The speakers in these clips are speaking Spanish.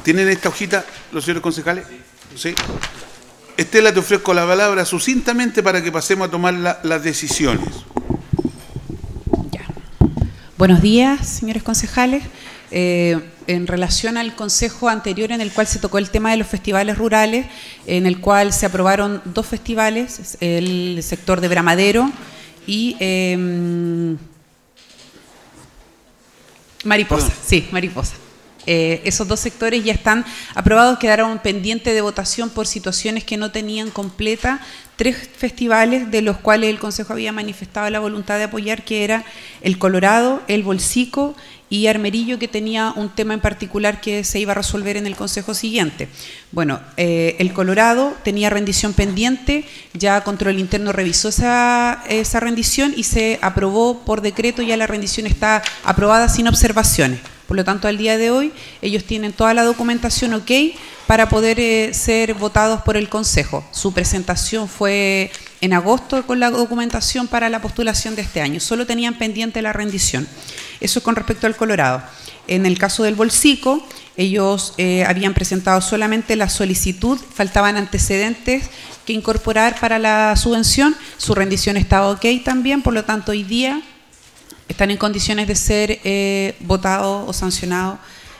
¿Tienen esta hojita los señores concejales? Sí. Estela, te ofrezco la palabra sucintamente para que pasemos a tomar las decisiones. Ya. Buenos días, señores concejales. En relación al consejo anterior en el cual se tocó el tema de los festivales rurales, en el cual se aprobaron 2 festivales, el sector de Bramadero y Mariposa, sí, Mariposa. Esos 2 sectores ya están aprobados, quedaron pendientes de votación por situaciones que no tenían completa 3 festivales de los cuales el Consejo había manifestado la voluntad de apoyar, que era el Colorado, el Bolsico y Armerillo, que tenía un tema en particular que se iba a resolver en el Consejo siguiente. Bueno, el Colorado tenía rendición pendiente, ya Control Interno revisó esa rendición y se aprobó por decreto, ya la rendición está aprobada sin observaciones. Por lo tanto, al día de hoy, ellos tienen toda la documentación ok para poder ser votados por el Consejo. Su presentación fue en agosto con la documentación para la postulación de este año. Solo tenían pendiente la rendición. Eso con respecto al Colorado. En el caso del Bolsico, ellos habían presentado solamente la solicitud, faltaban antecedentes que incorporar para la subvención. Su rendición estaba ok también, por lo tanto, hoy día están en condiciones de ser votados o sancionados.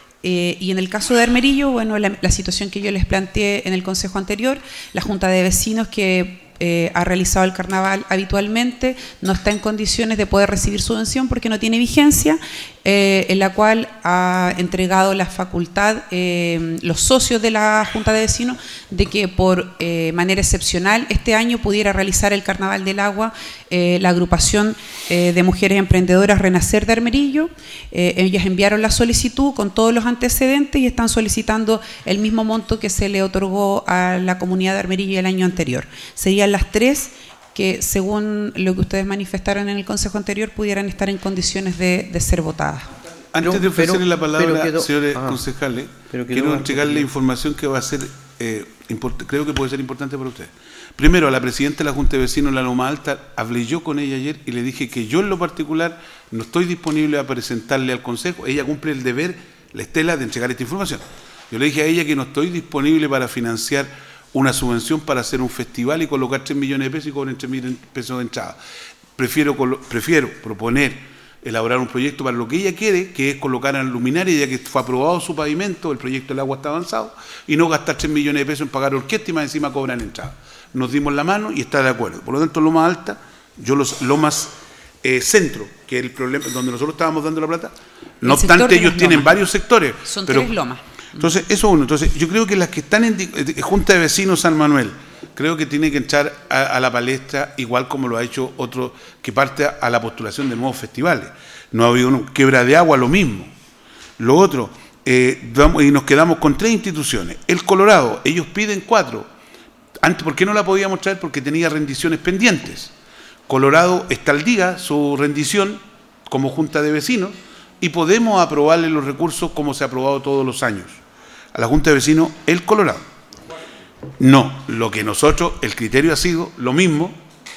Y en el caso de Armerillo, bueno, la situación que yo les planteé en el consejo anterior, la Junta de Vecinos que ha realizado el carnaval habitualmente no está en condiciones de poder recibir subvención porque no tiene vigencia, en la cual ha entregado la facultad los socios de la Junta de Vecinos de que por manera excepcional este año pudiera realizar el Carnaval del Agua la agrupación de mujeres emprendedoras Renacer de Armerillo. Ellas enviaron la solicitud con todos los antecedentes y están solicitando el mismo monto que se le otorgó a la comunidad de Armerillo el año anterior. Serían las 3 que, según lo que ustedes manifestaron en el consejo anterior, pudieran estar en condiciones de ser votadas. Antes de ofrecerle la palabra, señores concejales, quiero entregarle información que va a ser, creo que puede ser importante para ustedes. Primero, a la presidenta de la Junta de Vecinos de la Loma Alta, hablé yo con ella ayer y le dije que yo en lo particular no estoy disponible a presentarle al consejo. Ella cumple el deber, la Estela, de entregar esta información. Yo le dije a ella que no estoy disponible para financiar una subvención para hacer un festival y colocar 3 millones de pesos y cobrar 3.000 pesos de entrada. Prefiero proponer, elaborar un proyecto para lo que ella quiere, que es colocar en luminaria, ya que fue aprobado su pavimento, el proyecto del agua está avanzado, y no gastar 3 millones de pesos en pagar orquesta y más encima cobran entrada. Nos dimos la mano y está de acuerdo. Por lo tanto, Loma Alta, Lomas Centro, que es el problema donde nosotros estábamos dando la plata, no obstante ellos tienen varios sectores. Son 3 lomas. Entonces, eso uno. Entonces, yo creo que las que están en Junta de Vecinos San Manuel, creo que tiene que entrar a la palestra, igual como lo ha hecho otro que parte a la postulación de nuevos festivales. No ha habido uno. Quebra de Agua, lo mismo. Lo otro, y nos quedamos con 3 instituciones. El Colorado, ellos piden 4. Antes, ¿por qué no la podíamos traer? Porque tenía rendiciones pendientes. Colorado está al día su rendición como Junta de Vecinos y podemos aprobarle los recursos como se ha aprobado todos los años. A la Junta de Vecinos, el Colorado. No, lo que nosotros, el criterio ha sido lo mismo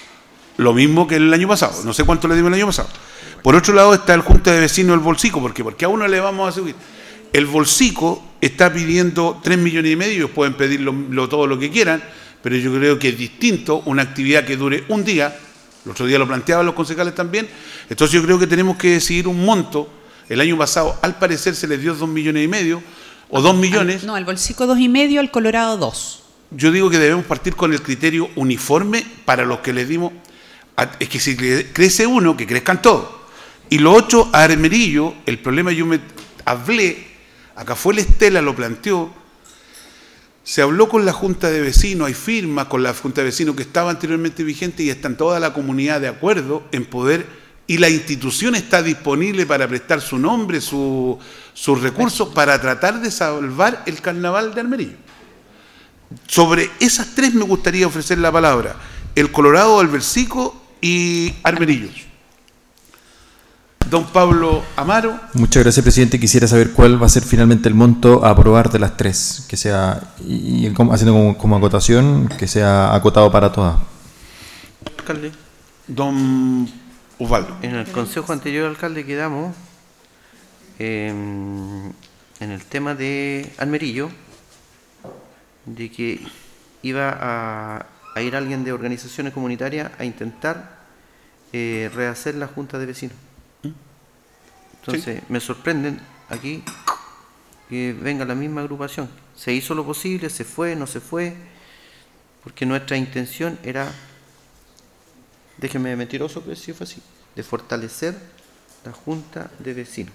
que el año pasado. No sé cuánto le dimos el año pasado. Por otro lado está el Junta de Vecinos, el Bolsico. ¿Por qué? Porque a uno le vamos a subir. El Bolsico está pidiendo 3,5 millones, ellos pueden pedir todo lo que quieran, pero yo creo que es distinto una actividad que dure un día. El otro día lo planteaban los concejales también. Entonces yo creo que tenemos que decidir un monto. El año pasado, al parecer, se les dio 2,5 millones o 2 millones. No, al Bolsico 2,5, al Colorado 2. Yo digo que debemos partir con el criterio uniforme para los que les dimos. Es que si crece uno, que crezcan todos. Y lo otro, a Armerillo, el problema, yo me hablé, acá fue la Estela, lo planteó, se habló con la Junta de Vecinos, hay firmas con la Junta de Vecinos que estaba anteriormente vigente y están toda la comunidad de acuerdo en poder, y la institución está disponible para prestar su nombre, sus recursos, para tratar de salvar el carnaval de Armerillo. Sobre esas 3 me gustaría ofrecer la palabra: el Colorado, el Bolsico y Armerillo. Don Pablo Amaro. Muchas gracias, presidente. Quisiera saber cuál va a ser finalmente el monto a aprobar de las 3, que sea, y haciendo como acotación, que sea acotado para todas. Alcalde. Don Osvaldo. En el consejo anterior, alcalde, quedamos en el tema de Almerillo, de que iba a ir alguien de organizaciones comunitarias a intentar rehacer la junta de vecinos. Entonces, me sorprenden aquí que venga la misma agrupación. Se hizo lo posible, se fue, no se fue, porque nuestra intención era, déjeme mentiroso, pero sí fue así, de fortalecer la junta de vecinos.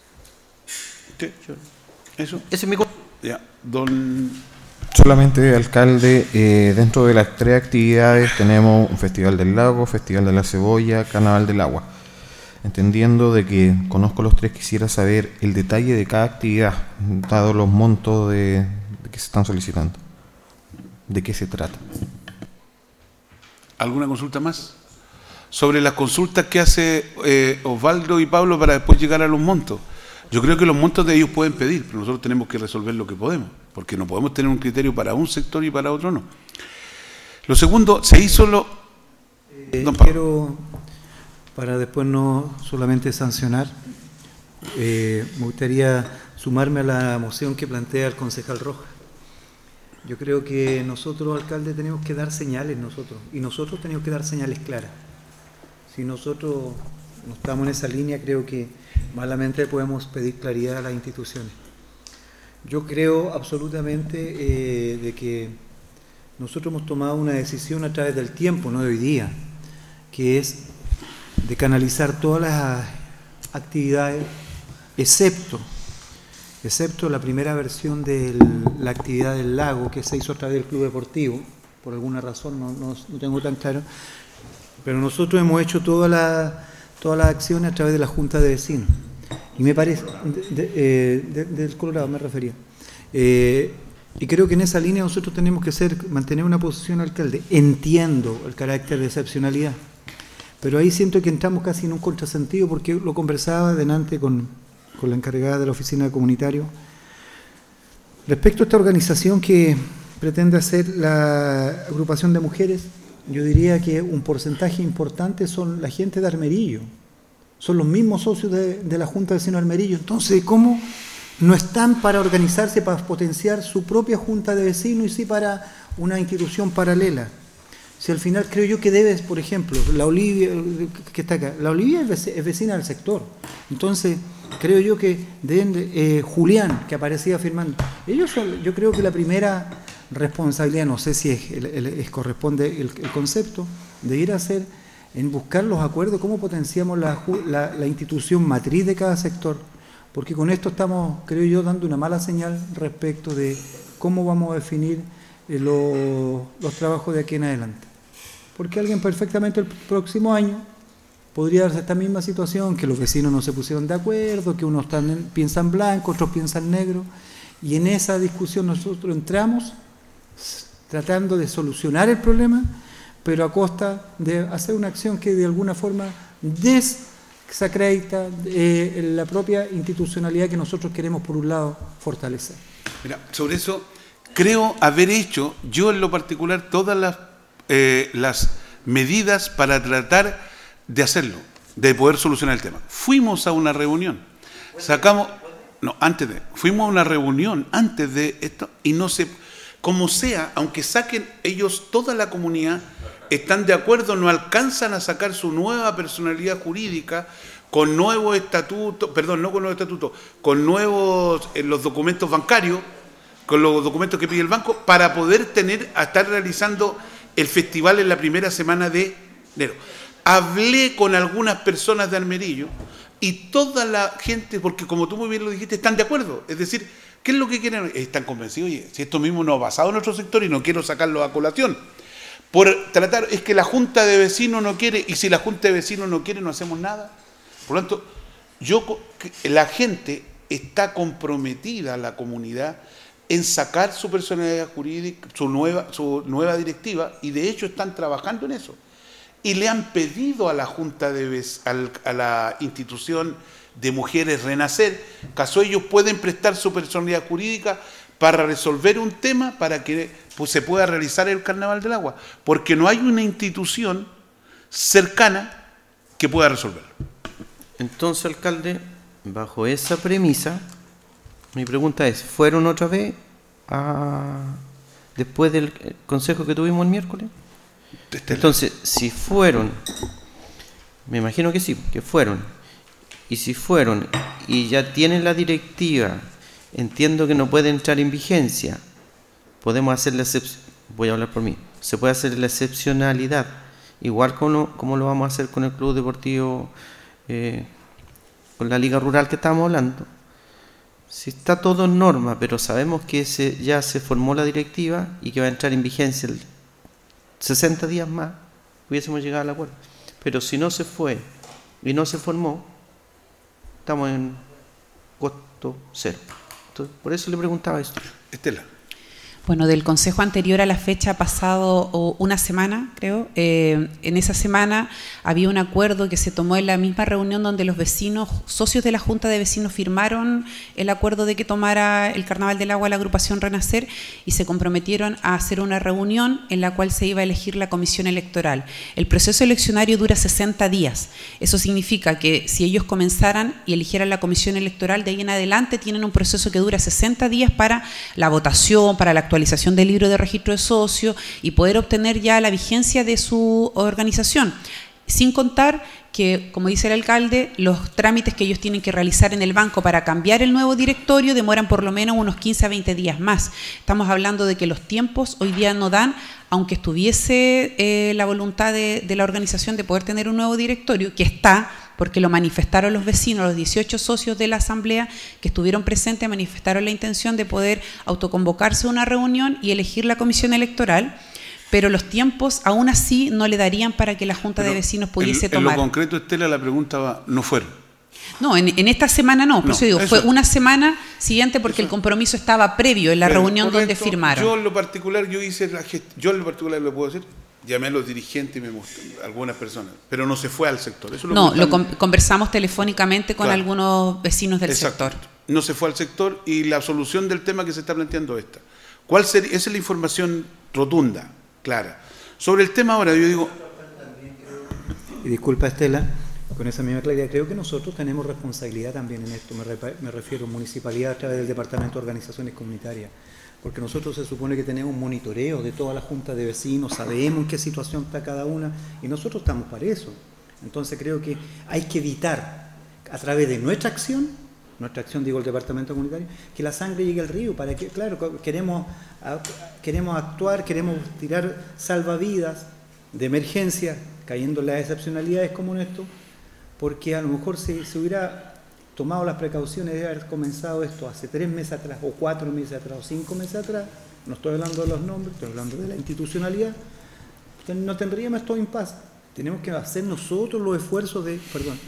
Sí. Eso. Ese es mi... Ya, don... Solamente, alcalde, dentro de las 3 actividades tenemos un Festival del Lago, Festival de la Cebolla, Carnaval del Agua. Entendiendo de que conozco los 3, quisiera saber el detalle de cada actividad, dado los montos de que se están solicitando. ¿De qué se trata? ¿Alguna consulta más? Sobre las consultas que hace Osvaldo y Pablo para después llegar a los montos. Yo creo que los montos de ellos pueden pedir, pero nosotros tenemos que resolver lo que podemos, porque no podemos tener un criterio para un sector y para otro no. Lo segundo, se hizo lo... Quiero, para después no solamente sancionar, me gustaría sumarme a la moción que plantea el concejal Rojas. Yo creo que nosotros, alcalde, tenemos que dar señales y nosotros tenemos que dar señales claras. Si nosotros no estamos en esa línea, creo que malamente podemos pedir claridad a las instituciones. Yo creo absolutamente de que nosotros hemos tomado una decisión a través del tiempo, no de hoy día, que es de canalizar todas las actividades, excepto la primera versión de la actividad del lago que se hizo a través del Club Deportivo, por alguna razón, no tengo tan claro, pero nosotros hemos hecho todas las acciones a través de la Junta de Vecinos. Y me parece, del Colorado me refería. Y creo que en esa línea nosotros tenemos que mantener una posición, alcalde. Entiendo el carácter de excepcionalidad, pero ahí siento que entramos casi en un contrasentido, porque lo conversaba delante con la encargada de la oficina de comunitario, respecto a esta organización que pretende hacer la agrupación de mujeres. Yo diría que un porcentaje importante son la gente de Armerillo, son los mismos socios de la Junta de Vecinos de Armerillo. Entonces, ¿cómo no están para organizarse, para potenciar su propia Junta de Vecinos y sí para una institución paralela? Si al final creo yo que debes, por ejemplo, la Olivia, que está acá, la Olivia es vecina del sector. Entonces, creo yo que deben, Julián, que aparecía firmando, ellos son, yo creo que la primera responsabilidad, no sé si corresponde el concepto, de ir a hacer, en buscar los acuerdos, cómo potenciamos la institución matriz de cada sector, porque con esto estamos, creo yo, dando una mala señal respecto de cómo vamos a definir los trabajos de aquí en adelante. Porque alguien perfectamente el próximo año podría darse esta misma situación, que los vecinos no se pusieron de acuerdo, que unos piensan blanco, otros piensan negro, y en esa discusión nosotros entramos tratando de solucionar el problema, pero a costa de hacer una acción que de alguna forma desacredita la propia institucionalidad que nosotros queremos, por un lado, fortalecer. Mira, sobre eso creo haber hecho yo en lo particular todas las medidas para tratar de hacerlo, de poder solucionar el tema. Fuimos a una reunión, fuimos a una reunión antes de esto y no se, como sea, aunque saquen ellos toda la comunidad, están de acuerdo, no alcanzan a sacar su nueva personalidad jurídica con nuevos estatutos, con nuevos los documentos bancarios, con los documentos que pide el banco, para poder estar realizando el festival en la primera semana de enero. Hablé con algunas personas de Armerillo y toda la gente, porque como tú muy bien lo dijiste, están de acuerdo. Es decir, ¿qué es lo que quieren? Están convencidos, oye, si esto mismo no ha pasado en nuestro sector y no quiero sacarlo a colación. Por tratar, es que la Junta de Vecinos no quiere, y si la Junta de Vecinos no quiere, no hacemos nada. Por lo tanto, la gente está comprometida, la comunidad, en sacar su personalidad jurídica, su nueva directiva, y de hecho están trabajando en eso. Y le han pedido a la Junta a la institución de mujeres Renacer, caso ellos pueden prestar su personalidad jurídica para resolver un tema para que se pueda realizar el Carnaval del Agua, porque no hay una institución cercana que pueda resolverlo. Entonces, alcalde, bajo esa premisa, Mi pregunta es, ¿fueron otra vez después del consejo que tuvimos el miércoles? Entonces, si fueron, me imagino que sí, que fueron, y si fueron y ya tienen la directiva, entiendo que no puede entrar en vigencia, podemos hacer la excepción, voy a hablar por mí, se puede hacer la excepcionalidad, igual como lo vamos a hacer con el Club Deportivo, con la Liga Rural que estábamos hablando. Si está todo en norma, pero sabemos que ya se formó la directiva y que va a entrar en vigencia 60 días más, hubiésemos llegado al acuerdo. Pero si no se fue y no se formó, estamos en costo cero. Entonces, por eso le preguntaba esto. Estela. Bueno, del consejo anterior a la fecha ha pasado una semana, creo. En esa semana había un acuerdo que se tomó en la misma reunión donde los vecinos, socios de la Junta de Vecinos, firmaron el acuerdo de que tomara el Carnaval del Agua la agrupación Renacer y se comprometieron a hacer una reunión en la cual se iba a elegir la comisión electoral. El proceso eleccionario dura 60 días. Eso significa que si ellos comenzaran y eligieran la comisión electoral, de ahí en adelante tienen un proceso que dura 60 días para la votación, para la actualización del libro de registro de socios y poder obtener ya la vigencia de su organización. Sin contar que, como dice el alcalde, los trámites que ellos tienen que realizar en el banco para cambiar el nuevo directorio demoran por lo menos unos 15 a 20 días más. Estamos hablando de que los tiempos hoy día no dan, aunque estuviese la voluntad de la organización de poder tener un nuevo directorio, que está, porque lo manifestaron los vecinos, los 18 socios de la asamblea que estuvieron presentes, manifestaron la intención de poder autoconvocarse a una reunión y elegir la comisión electoral, pero los tiempos aún así no le darían para que la Junta de Vecinos pudiese tomar. En lo concreto, Estela, la pregunta va, ¿no fueron? No, en esta semana no, por eso digo, fue una semana siguiente porque el compromiso estaba previo en la reunión donde firmaron. Yo en lo particular, lo puedo decir, llamé a los dirigentes y me mostré algunas personas, pero no se fue al sector. Eso conversamos telefónicamente con algunos vecinos del sector. No se fue al sector y la solución del tema que se está planteando es esta. ¿Cuál sería? Esa es la información rotunda, clara. Sobre el tema ahora, yo digo... Y disculpa, Estela, con esa misma claridad, creo que nosotros tenemos responsabilidad también en esto, me refiero a municipalidad a través del Departamento de Organizaciones Comunitarias, porque nosotros se supone que tenemos un monitoreo de toda la Junta de Vecinos, sabemos en qué situación está cada una, y nosotros estamos para eso. Entonces creo que hay que evitar, a través de nuestra acción digo el Departamento Comunitario, que la sangre llegue al río, para que, claro, queremos actuar, queremos tirar salvavidas de emergencia, cayendo en las excepcionalidades como en esto, porque a lo mejor se hubiera tomado las precauciones de haber comenzado esto hace 3 meses atrás, o 4 meses atrás, o 5 meses atrás, no estoy hablando de los nombres, estoy hablando de la institucionalidad, no tendríamos todo impasse. Tenemos que hacer nosotros los esfuerzos de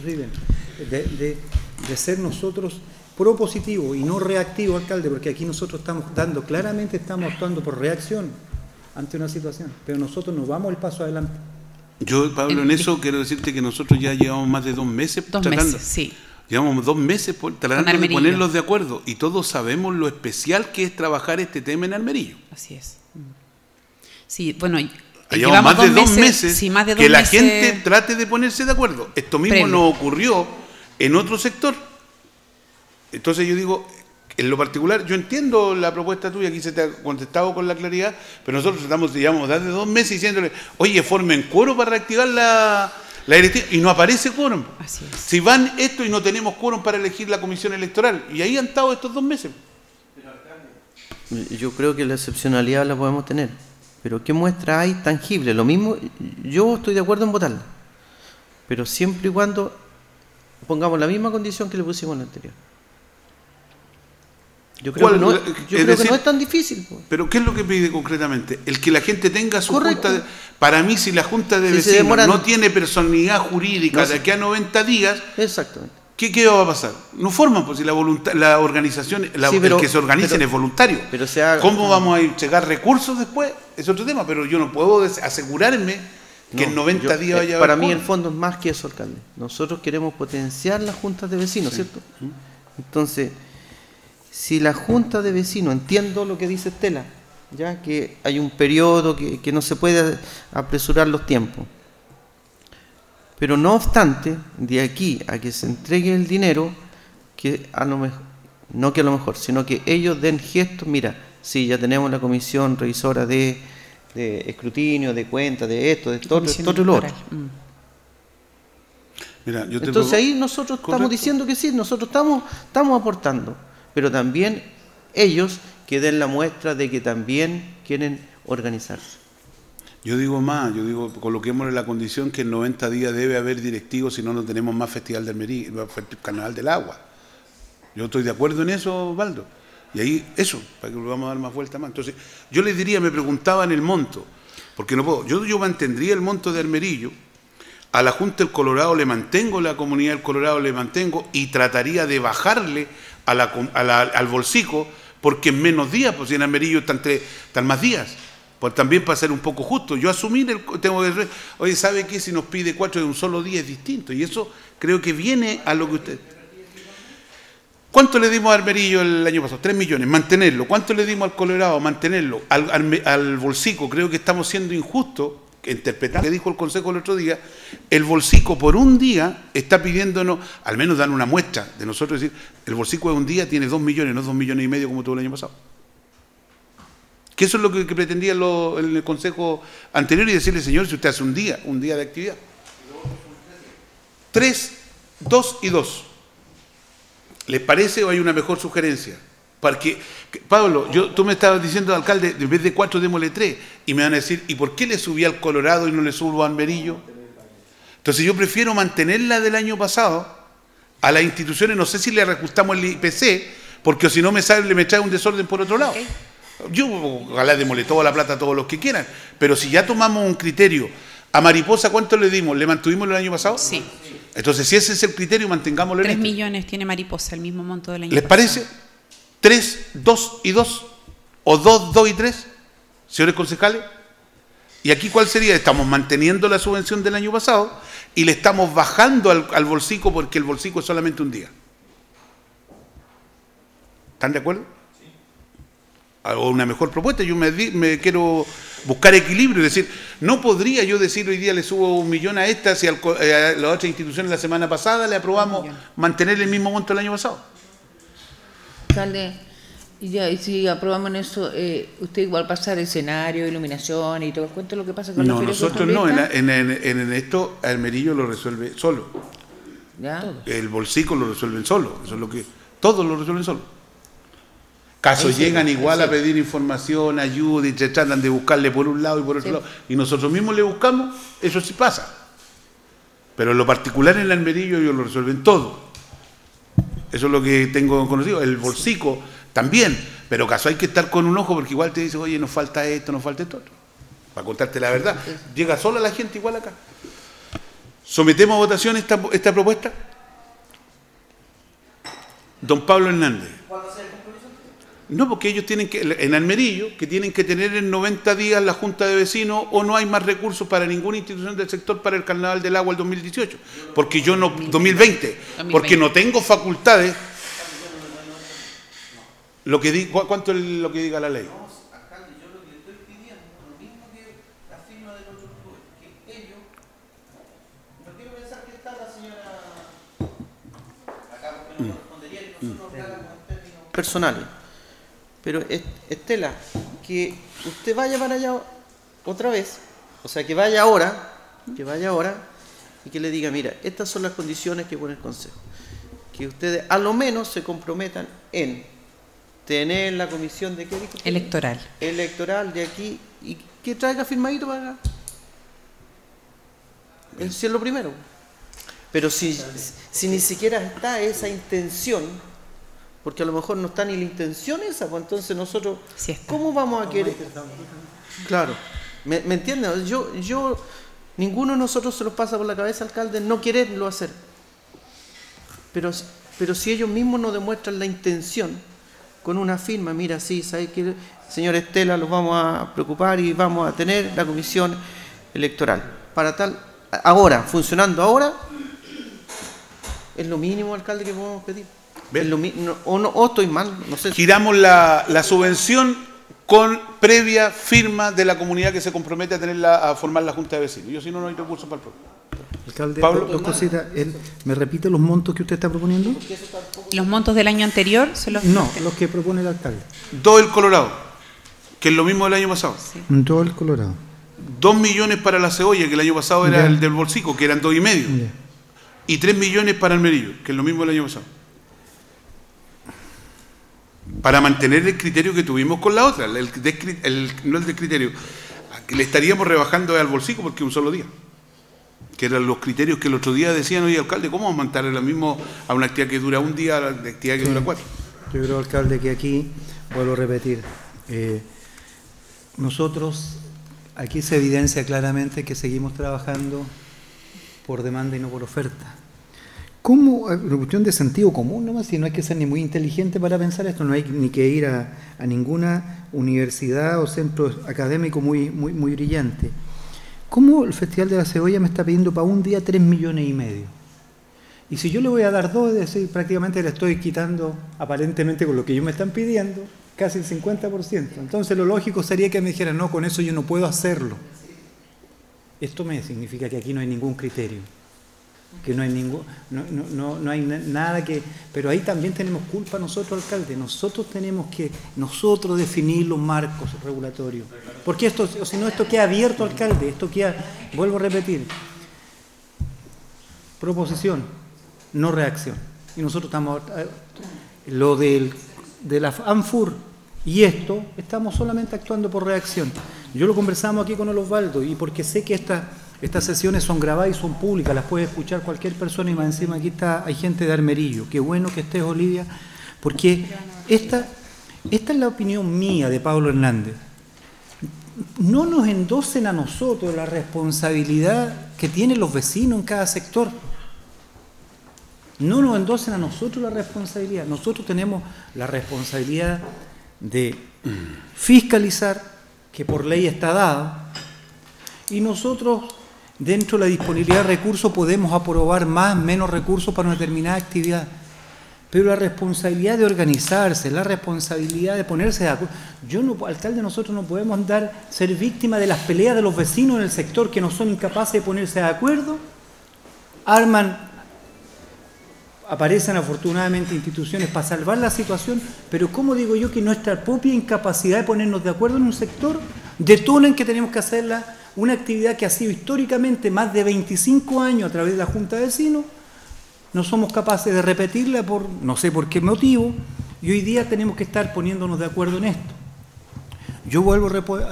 ser nosotros propositivos y no reactivos, alcalde, porque aquí nosotros estamos actuando por reacción ante una situación, pero nosotros nos vamos el paso adelante. Yo, Pablo, en eso quiero decirte que nosotros ya llevamos más de 2 meses tratando. Sí. Llevamos 2 meses tratando de ponerlos de acuerdo y todos sabemos lo especial que es trabajar este tema en Armerillo. Así es. Sí, bueno, llevamos más de 2 meses que la gente trate de ponerse de acuerdo. Esto mismo nos ocurrió en otro sector. Entonces yo digo, en lo particular, yo entiendo la propuesta tuya, aquí se te ha contestado con la claridad, pero nosotros llevamos desde 2 meses diciéndole, oye, formen quórum para reactivar la directiva, y no aparece quórum. Así es. Si van esto y no tenemos quórum para elegir la comisión electoral, y ahí han estado estos 2 meses. Yo creo que la excepcionalidad la podemos tener, pero ¿qué muestra hay tangible? Lo mismo, yo estoy de acuerdo en votarla, pero siempre y cuando pongamos la misma condición que le pusimos en la anterior. Yo creo, que no es tan difícil. Pero ¿qué es lo que pide concretamente? El que la gente tenga su junta. Para mí, si la junta de vecinos no tiene personalidad jurídica de aquí a 90 días, exactamente. ¿Qué va a pasar? No forman, pues si la organización, el que se organicen es voluntario. ¿Cómo vamos a llegar recursos después? Es otro tema, pero yo no puedo asegurarme que en 90 días vaya a haber. Para mí el fondo es más que eso, alcalde. Nosotros queremos potenciar las juntas de vecinos, ¿cierto? Entonces, si la junta de vecinos, entiendo lo que dice Estela, ya que hay un periodo que no se puede apresurar los tiempos, pero no obstante, de aquí a que se entregue el dinero, que a lo mejor no que a lo mejor, sino que ellos den gestos, mira, sí, ya tenemos la comisión revisora de escrutinio, de cuentas, de esto, de todo, y lo otro. Mira, entonces ahí nosotros estamos diciendo que sí, nosotros estamos aportando, pero también ellos que den la muestra de que también quieren organizarse. Yo digo más, coloquémosle la condición que en 90 días debe haber directivos, si no, no tenemos más Festival del Carnaval del Agua. Yo estoy de acuerdo en eso, Osvaldo. Y ahí, eso, para que lo vamos a dar más vuelta más. Entonces, yo les diría, me preguntaban el monto, porque no puedo, yo mantendría el monto de Armerillo, a la Junta del Colorado le mantengo, la comunidad del Colorado le mantengo, y trataría de bajarle al bolsico, porque en menos días, pues si en Armerillo están más días, pues también para ser un poco justo. Yo asumir, tengo que, oye, ¿sabe qué? Si nos pide 4 de un solo día es distinto, y eso creo que viene a lo que usted... ¿Cuánto le dimos a Armerillo el año pasado? 3 millones, mantenerlo. ¿Cuánto le dimos al Colorado? Mantenerlo. Al bolsico, creo que estamos siendo injustos, interpretando lo que dijo el Consejo el otro día. El bolsico por un día está pidiéndonos, al menos dan una muestra de nosotros, decir, el bolsico de un día tiene 2 millones, no 2 millones y medio como tuvo el año pasado. Que eso es lo que pretendía en el Consejo anterior, y decirle, señor, si usted hace un día de actividad. 3, 2 y 2. ¿Les parece o hay una mejor sugerencia? Porque, Pablo, tú me estabas diciendo, alcalde, en vez de 4 démosle 3, y me van a decir, ¿y por qué le subí al Colorado y no le subo a Armerillo? Entonces yo prefiero mantenerla del año pasado a las instituciones, no sé si le reajustamos el IPC, porque si no me trae un desorden por otro lado. Yo, ojalá démosle toda la plata a todos los que quieran, pero si ya tomamos un criterio, a Mariposa, ¿cuánto le dimos? ¿Le mantuvimos el año pasado? Sí. Entonces, si ese es el criterio, mantengámoslo en 3 millones tiene Mariposa, el mismo monto del año ¿les pasado. parece? 3, 2 y 2, o 2, 2 y 3, señores concejales. ¿Y aquí cuál sería? Estamos manteniendo la subvención del año pasado y le estamos bajando al bolsico, porque el bolsico es solamente un día. ¿Están de acuerdo? Sí. O una mejor propuesta. Yo me quiero buscar equilibrio, es decir, no podría yo decir hoy día le subo 1 millón a esta, si a las otras instituciones la semana pasada le aprobamos mantener el mismo monto del año pasado. Alcalde, y si aprobamos en eso, usted igual pasa el escenario, iluminación y todo el cuento, lo que pasa con la feria. Nosotros no, en esto Armerillo lo resuelve solo. ¿Ya? El bolsico lo resuelven solo, eso es lo que todos lo resuelven solo. Casos llegan igual a pedir información, ayuda, y tratan de buscarle por un lado y por otro lado, y nosotros mismos le buscamos, eso sí pasa. Pero en lo particular en el Armerillo ellos lo resuelven todo. Eso es lo que tengo conocido. El bolsico también, pero caso hay que estar con un ojo, porque igual te dice, oye, nos falta esto, nos falta esto. Para contarte la verdad, llega sola la gente igual acá. ¿Sometemos a votación esta propuesta? Don Pablo Hernández. No, porque ellos tienen que, en Armerillo, que tienen que tener en 90 días la Junta de Vecinos, o no hay más recursos para ninguna institución del sector para el Carnaval del Agua el 2018. Porque yo no, 2020, porque no tengo facultades. ¿Cuánto es lo que diga la ley? Alcalde, yo lo que le estoy pidiendo, lo mismo que la firma del otro club, que ellos, no quiero pensar que está la señora acá, porque no correspondería que nosotros habláramos en términos personales. Pero Estela, que usted vaya para allá otra vez, o sea, que vaya ahora, y que le diga, mira, estas son las condiciones que pone el Consejo. Que ustedes a lo menos se comprometan en tener la comisión de, ¿qué dijo usted? Electoral de aquí, y que traiga firmadito para acá. Eso es lo primero. Pero si ni siquiera está esa intención, porque a lo mejor no está ni la intención esa, pues entonces nosotros, sí, ¿cómo vamos a querer? Claro, ¿me entienden? Yo, ninguno de nosotros se los pasa por la cabeza, alcalde, no quererlo hacer. Pero si ellos mismos nos demuestran la intención con una firma, mira, sí, ¿sabes qué? Señor Estela, los vamos a preocupar y vamos a tener la comisión electoral. Para tal, ahora, funcionando ahora, es lo mínimo, alcalde, que podemos pedir. O estoy mal, no sé. Giramos la subvención con previa firma de la comunidad que se compromete a formar la Junta de Vecinos. Yo si no hay recursos para el problema. Alcalde, Pablo, dos cositas. ¿Me repite los montos que usted está proponiendo? Los montos del año anterior son los No, los que propone el alcalde. 2 el Colorado, que es lo mismo del año pasado. Todo el Colorado. 2 millones para la cebolla, que el año pasado era Ya. el del bolsico, que eran 2,5. Ya. Y 3 millones para el Merillo, que es lo mismo del año pasado. Para mantener el criterio que tuvimos con la otra, no el del criterio. Le estaríamos rebajando al bolsico porque es un solo día. Que eran los criterios que el otro día decían, oye, alcalde, ¿cómo vamos a mantener lo mismo a una actividad que dura un día a la actividad que dura 4? Yo creo, alcalde, que aquí, vuelvo a repetir, nosotros, aquí se evidencia claramente que seguimos trabajando por demanda y no por oferta. ¿Cómo? Una cuestión de sentido común nomás, si no hay que ser ni muy inteligente para pensar esto, no hay ni que ir a ninguna universidad o centro académico muy brillante. ¿Cómo el Festival de la Cebolla me está pidiendo para un día 3,5 millones? Y si yo le voy a dar 2, es decir, prácticamente le estoy quitando, aparentemente con lo que ellos me están pidiendo, casi el 50%. Entonces lo lógico sería que me dijeran, no, con eso yo no puedo hacerlo. Esto me significa que aquí no hay ningún criterio, que no hay no hay nada que... Pero ahí también tenemos culpa nosotros, alcalde. Nosotros tenemos que definir los marcos regulatorios. Porque esto, o si no, esto queda abierto, alcalde. Esto queda, vuelvo a repetir, proposición, no reacción. Y nosotros estamos... Lo de la ANFUR y esto, estamos solamente actuando por reacción. Yo lo conversamos aquí con el Osvaldo, y porque sé que estas sesiones son grabadas y son públicas, las puede escuchar cualquier persona, y más encima aquí hay gente de Armerillo. Qué bueno que estés, Olivia, porque esta es la opinión mía de Pablo Hernández. No nos endosen a nosotros la responsabilidad que tienen los vecinos en cada sector. No nos endosen a nosotros la responsabilidad. Nosotros tenemos la responsabilidad de fiscalizar, que por ley está dada, y nosotros, dentro de la disponibilidad de recursos, podemos aprobar más, menos recursos para una determinada actividad. Pero la responsabilidad de organizarse, la responsabilidad de ponerse de acuerdo. Alcalde, nosotros no podemos ser víctimas de las peleas de los vecinos en el sector que no son incapaces de ponerse de acuerdo. Aparecen afortunadamente instituciones para salvar la situación, pero ¿cómo digo yo que nuestra propia incapacidad de ponernos de acuerdo en un sector detonan que tenemos que hacerla una actividad que ha sido históricamente más de 25 años a través de la Junta de Vecinos? No somos capaces de repetirla por no sé por qué motivo, y hoy día tenemos que estar poniéndonos de acuerdo en esto. Yo vuelvo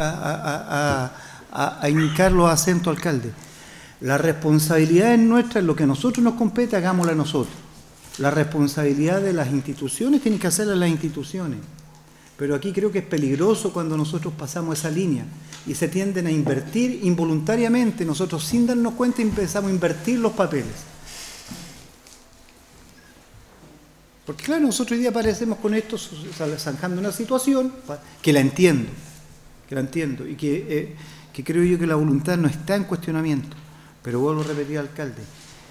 a indicar los acentos, alcalde. La responsabilidad es nuestra, en lo que a nosotros nos compete, hagámosla nosotros. La responsabilidad de las instituciones tienen que hacerla las instituciones. Pero aquí creo que es peligroso cuando nosotros pasamos esa línea y se tienden a invertir involuntariamente. Nosotros, sin darnos cuenta, empezamos a invertir los papeles. Porque claro, nosotros hoy día aparecemos con esto zanjando una situación que la entiendo, y que creo yo que la voluntad no está en cuestionamiento. Pero vuelvo a repetir, alcalde,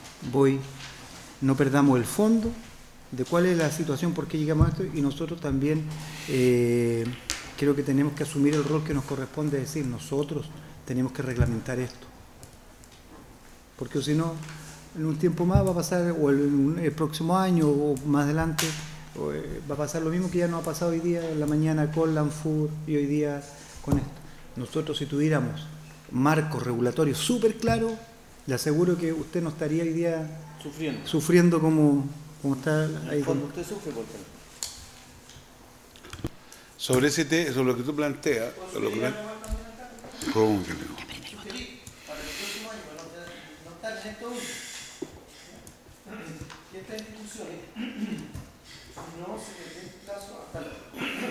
no perdamos el fondo de cuál es la situación, por qué llegamos a esto, y nosotros también creo que tenemos que asumir el rol que nos corresponde, decir, nosotros tenemos que reglamentar esto. Porque si no, en un tiempo más va a pasar, o el próximo año, o más adelante, va a pasar lo mismo que ya nos ha pasado hoy día, en la mañana con la ANFUR y hoy día con esto. Nosotros, si tuviéramos marcos regulatorios súper claros, le aseguro que usted no estaría hoy día sufriendo como está ahí. Usted sufre por qué. Sobre lo que tú planteas, ¿cómo que no? Estas instituciones no se les dé plazo hasta el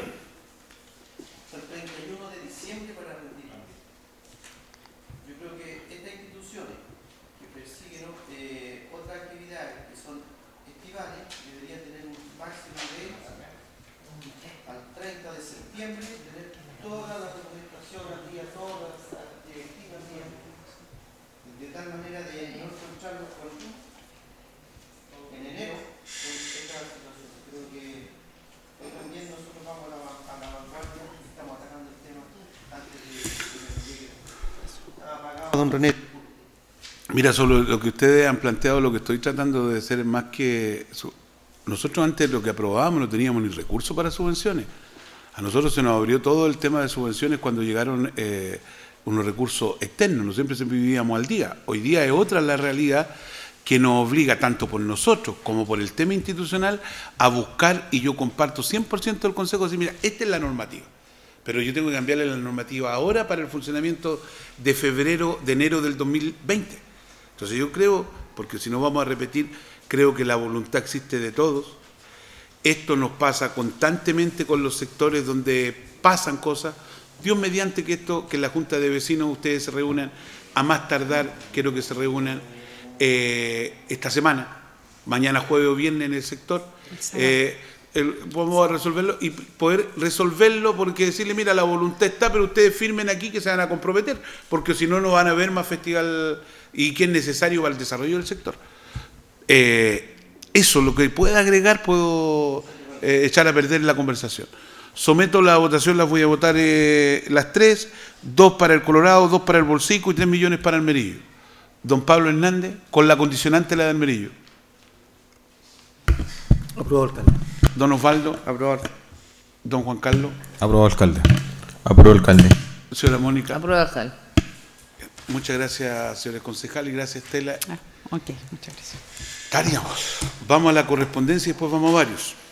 31 de diciembre para rendir. Yo creo que estas instituciones que persiguen otras actividades que son estivales deberían tener un máximo de al 30 de septiembre tener toda la documentación al día, todas las directivas de tal manera de no encontrarnos con en enero por esta situación. Creo que hoy también nosotros vamos a la vanguardia y estamos atacando el tema antes de que nos llegue. Está apagado don René. Mira, solo lo que ustedes han planteado, lo que estoy tratando de hacer es más que... Nosotros antes lo que aprobábamos no teníamos ni recursos para subvenciones. A nosotros se nos abrió todo el tema de subvenciones cuando llegaron unos recursos externos, no siempre vivíamos al día. Hoy día es otra la realidad que nos obliga, tanto por nosotros como por el tema institucional, a buscar, y yo comparto 100% del Consejo, decir, mira, esta es la normativa, pero yo tengo que cambiarle la normativa ahora para el funcionamiento de enero del 2020. Entonces yo creo, porque si no vamos a repetir, creo que la voluntad existe de todos. Esto nos pasa constantemente con los sectores donde pasan cosas. Dios mediante que la Junta de Vecinos, ustedes se reúnan, a más tardar, quiero que se reúnan esta semana, mañana jueves o viernes en el sector. Vamos a resolverlo y poder resolverlo, porque decirle, mira, la voluntad está, pero ustedes firmen aquí que se van a comprometer, porque si no, no van a haber más festival y que es necesario para el desarrollo del sector. Eso, lo que pueda agregar, puedo echar a perder la conversación. Someto la votación, las voy a votar las 3, 2 para el Colorado, 2 para el Bolsico y 3 millones para el Almerillo. Don Pablo Hernández, con la condicionante la de Almerillo. Aprobado, alcalde. Don Osvaldo. Aprobado. Don Juan Carlos. Aprobado, alcalde. Aprobado, alcalde. Señora Mónica. Aprobado, alcalde. Muchas gracias, señores concejales, y gracias, Estela. Ok, muchas gracias. Estaríamos. Vamos a la correspondencia y después vamos a varios.